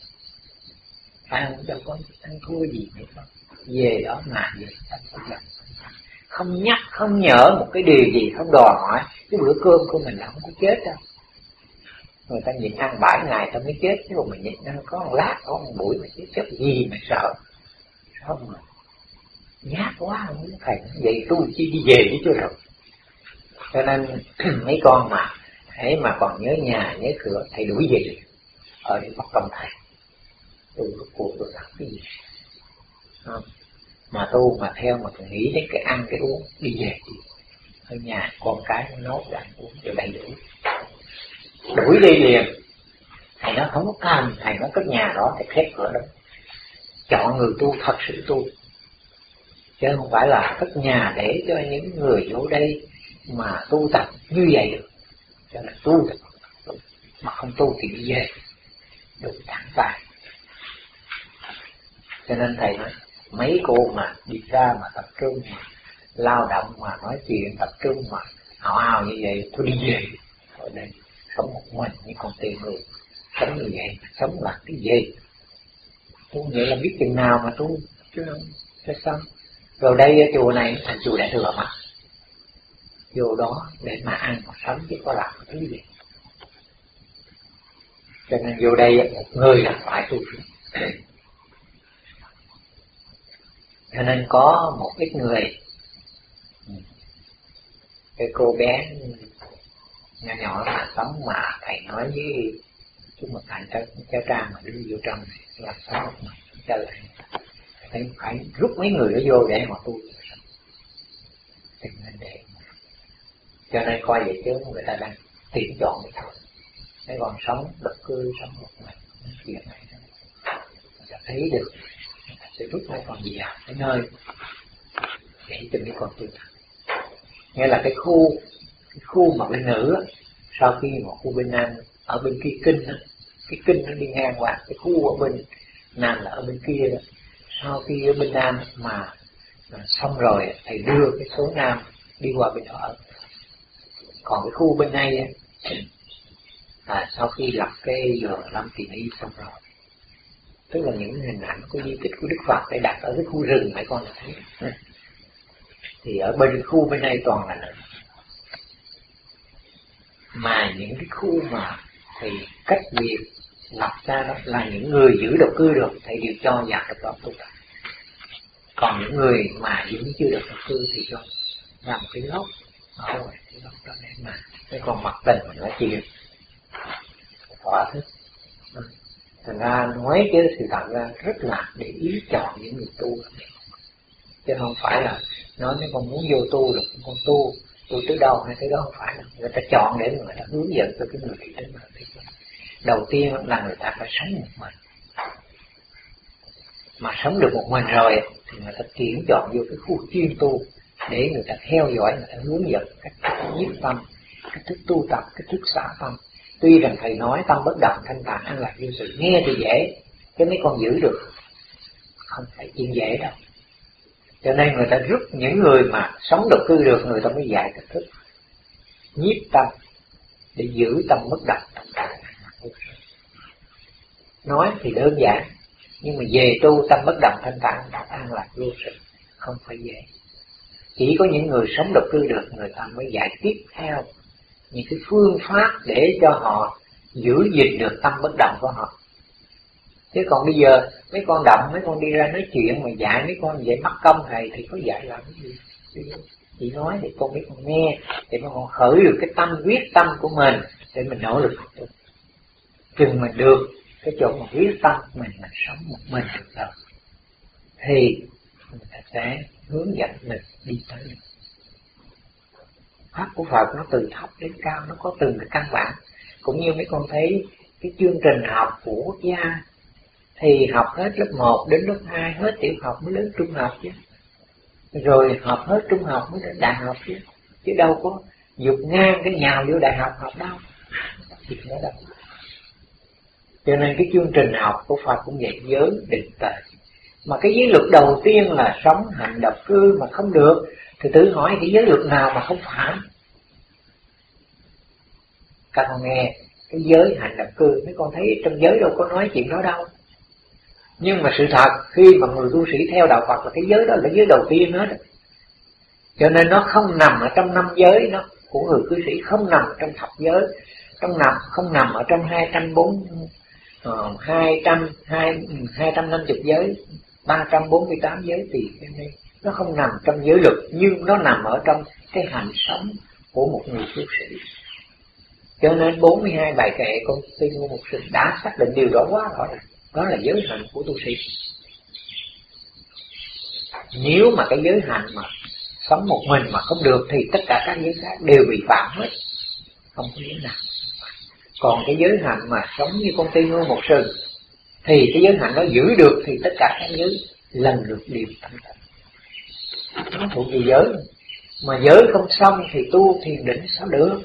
ăn đâu có ăn thua gì nữa không. Về đó mà về không nhắc không nhở một cái điều gì, không đòi hỏi. Cái bữa cơm của mình là không có chết đâu. Người ta nhịn ăn bảy ngày ta mới chết, chứ còn mình nhịn ăn có một lát có một buổi mà chết chết gì mà sợ. Không mà nhát quá không biết thầy vậy tôi chi đi về chứ rồi. Cho nên mấy con mà hãy mà còn nhớ nhà nhớ cửa thầy đuổi về ở đây bắt công thầy. Tôi cuộc tôi làm cái gì không? Mà tu mà theo mà nghĩ đến cái ăn cái uống đi về đi. Ở nhà con cái nó nốt ăn uống cho đầy đủ. Đuổi đi liền. Thầy nó không có cần, thầy nó cất nhà đó thầy khép cửa đó. Chọn người tu thật sự tu. Chứ không phải là cất nhà để cho những người vô đây mà tu tập như vậy được. Cho nên tu tập mà không tu thì đi về đủ thẳng vai. Cho nên thầy nói mấy cô mà đi ra mà tập trung mà lao động mà nói chuyện tập trung mà ảo ảo như vậy thôi đi về. Ở đây sống một mình như con tiền người, sống như vậy sống là cái gì? Tu vậy là biết chừng nào mà tu, chứ không cho xong. Rồi đây ở chùa này thành chùa Đại Thừa mà, vô đó để mà ăn mà sống chứ có làm cái gì. Cho nên vô đây một người là phải tu. Cho nên có một ít người, cái cô bé nhỏ nhỏ mà sống mà thầy nói với chúng một thành cháu, cháu Trang mà đi vô trong này làm sao một mình cho lại phải, phải rút mấy người đó vô để mà tu. Cho nên để cho nên coi vậy chứ người ta đang tuyển chọn vậy thôi. Mấy con sống độc cư sống một mình chuyện này người ta thấy được người ta sẽ rút mấy con gì vào cái nơi để cho mấy con tu. Nghĩa là cái khu cái khu mà bên nữ á, sau khi một khu bên nam ở bên kia kinh á, cái kinh nó đi ngang qua cái khu ở bên nam là ở bên kia đó. Sau khi ở bên nam mà, mà xong rồi thầy đưa cái số nam đi qua bên đó ở. Còn cái khu bên này á, à, sau khi lập cái vườn Lâm Kỳ Ni xong rồi, tức là những hình ảnh của di tích của Đức Phật để đặt ở cái khu rừng mấy con thấy. Thì ở bên khu bên này toàn là nữ. Mà những cái khu mà thì cách biệt lập ra đó là những người giữ độc cư được thầy đều cho vào trong đó tu tập. Còn những người mà vẫn chưa được độc cư thì cho ra một cái góc ở ngoài cái góc đó để mà cái con mặt tình mà nói chuyện thỏa thích. Thành ra nói chứ sự thật ra rất là để ý chọn những người tu, chứ không phải là nói nếu con muốn vô tu được con tu tu tới đâu hay tới đó, không phải là người ta chọn để người ta hướng dẫn cho cái người đi đến mà. Đầu tiên là người ta phải sống một mình, mà sống được một mình rồi thì người ta tuyển chọn vô cái khu chuyên tu để người ta theo dõi, người ta hướng dẫn cách thức nhiếp tâm, cách thức tu tập, cách thức xả tâm. Tuy rằng thầy nói tâm bất động thanh tạng an lạc vô sự nghe thì dễ, cái mấy con giữ được không phải chuyện dễ đâu. Cho nên người ta rút những người mà sống độc cư được, người ta mới dạy cách thức nhiếp tâm để giữ tâm bất động thanh tạng. Nói thì đơn giản, nhưng mà về tu tâm bất động thanh tạng an lạc vô sự không phải dễ. Chỉ có những người sống độc cư được người ta mới dạy tiếp theo những cái phương pháp để cho họ giữ gìn được tâm bất động của họ. Chứ còn bây giờ mấy con động, mấy con đi ra nói chuyện mà dạy mấy con vậy mắc công thầy thì có dạy làm cái gì? Chỉ nói để con biết con nghe, để con khởi được cái tâm quyết tâm của mình để mình nỗ lực học được. Chừng mình được cái chỗ mà quyết tâm mình mình sống một mình được rồi thì người ta sẽ hướng dẫn mình đi tới được. Pháp của Phật nó từ thấp đến cao, nó có từng cái căn bản. Cũng như mấy con thấy cái chương trình học của quốc gia thì học hết lớp một đến lớp hai, hết tiểu học mới đến trung học chứ. Rồi học hết trung học mới đến đại học chứ. Chứ đâu có dục ngang cái nhào vô đại học học đâu. Thì nữa đâu. Cho nên cái chương trình học của Phật cũng vậy, giới định tuệ. Mà cái giới luật đầu tiên là sống hạnh độc cư mà không được thì tự hỏi cái giới luật nào mà không phải. Các con nghe cái giới hạnh độc cư, mấy con thấy trong giới đâu có nói chuyện đó đâu. Nhưng mà sự thật khi mà người tu sĩ theo đạo Phật là cái giới đó là giới đầu tiên hết. Cho nên nó không nằm ở trong năm giới nó của người cư sĩ, không nằm trong thập giới, trong nằm không nằm ở trong hai trăm bốn hai trăm hai hai trăm năm mươi giới, ba trăm bốn mươi tám giới thì cái này nó không nằm trong giới luật, nhưng nó nằm ở trong cái hành sống của một người tu sĩ. Cho nên bốn mươi hai bài kệ con tin của một sự đã xác định điều đó quá rõ ràng, đó là giới hạnh của tu sĩ. Nếu mà cái giới hạnh mà sống một mình mà không được thì tất cả các giới khác đều bị phạm hết, không có giới nào. Còn cái giới hạnh mà sống như con tiên hương một sừng thì cái giới hạnh nó giữ được thì tất cả các giới lần lượt đều thành tựu. Nó thuộc về giới, mà giới không xong thì tu thiền định sao được?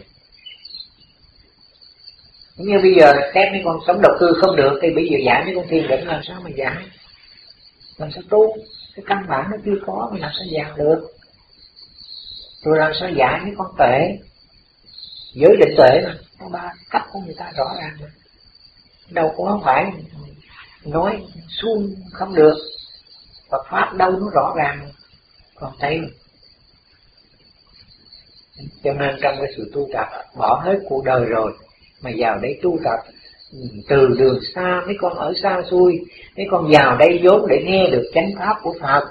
Như bây giờ các mấy con sống độc cư không được thì bây giờ dạy mấy con thiền định làm sao mà dạy? Làm sao tu? Cái căn bản nó chưa có mà làm sao dạy được? Rồi làm sao dạy mấy con tuệ? Giới định tuệ mà có ba cấp của người ta rõ ràng mà. Đâu có phải nói suông không được, Phật pháp đâu nó rõ ràng còn thấy. Cho nên trong cái sự tu tập, bỏ hết cuộc đời rồi mà vào đây tu tập, từ đường xa mấy con ở xa xôi, mấy con vào đây vốn để nghe được chánh pháp của Phật.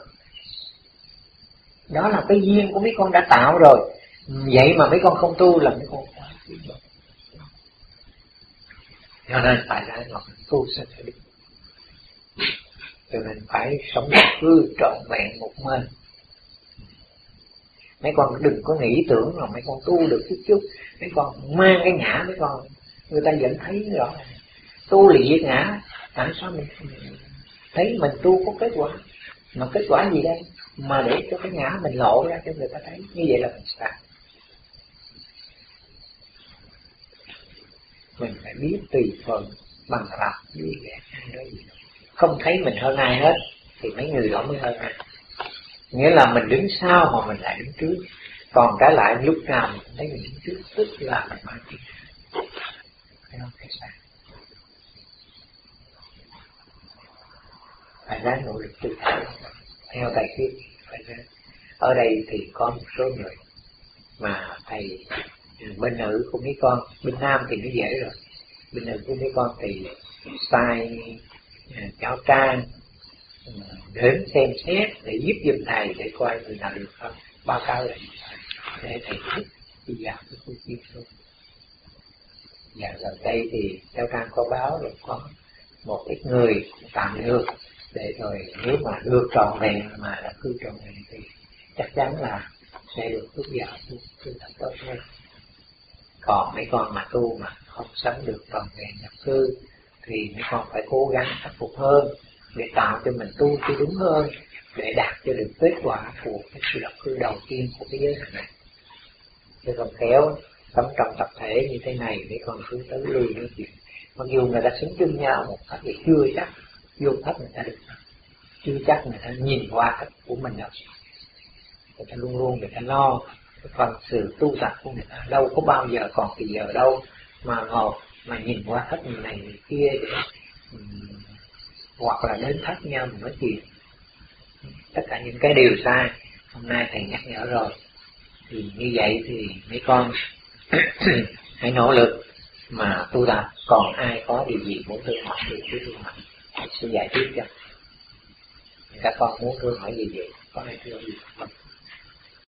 Đó là cái duyên của mấy con đã tạo rồi. Vậy mà mấy con không tu là mấy con quá tiến bộ. Cho nên phải ra ngọc tu sẽ phải được. Cho nên phải sống cứ trọn vẹn một mình. Mấy con đừng có nghĩ tưởng là mấy con tu được chút chút, mấy con mang cái ngã, mấy con người ta vẫn thấy rõ tu liệt ngã. Tại sao mình thấy mình tu có kết quả, mà kết quả gì đây mà để cho cái ngã mình lộ ra cho người ta thấy? Như vậy là mình sai. Mình phải biết tùy phần bằng lòng vui vẻ, ai nói gì đâu. Không thấy mình hơn ai hết thì mấy người đó mới hơn ai. Nghĩa là mình đứng sau mà mình lại đứng trước. Còn trái lại lúc nào mình thấy mình đứng trước, tức là mình mang tiếng. Thấy không? Thấy sao? Phải ráng nỗ lực tự thể. Theo thầy khuyên phải ráng. Ở đây thì có một số người mà thầy bên nữ của mấy con, bên nam thì nó dễ rồi. Bên nữ của mấy con thì sai cháo trang đến xem xét để giúp giùm thầy để coi người nào được không, báo cáo lại để thầy biết đi vào cái khu chuyên sâu. Và gần đây thì cháo trang có báo là có một ít người tạm được, để rồi nếu mà được trọn vẹn mà đã cư trọn vẹn thì chắc chắn là sẽ được bước vào tu tu tập tốt hơn. Còn mấy con mà tu mà không sống được trọn vẹn nhập cư thì mấy con phải cố gắng khắc phục hơn để tạo cho mình tu cho đúng hơn, để đạt cho được kết quả của cái sự độc cư đầu tiên của cái giới hạn này. Chứ còn khéo sống trong tập thể như thế này mấy con cứ tới lui nói chuyện, mặc dù người ta sống chung nhau một cách thì chưa chắc vô thấp người ta được, chưa chắc người ta nhìn qua cách của mình đâu. Người ta luôn luôn người ta lo cái phần sự tu tập của người ta, đâu có bao giờ còn thì giờ đâu mà ngồi mà nhìn qua thất người này người kia để um, hoặc là đến thất nhau mình nói chuyện. Tất cả những cái điều sai hôm nay thầy nhắc nhở rồi. Thì như vậy thì mấy con hãy nỗ lực mà tu tập. Còn ai có điều gì muốn thương hỏi thì cứ thương hỏi, thầy sẽ giải thích cho. Các con muốn thương hỏi gì vậy? Có ai thương gì không?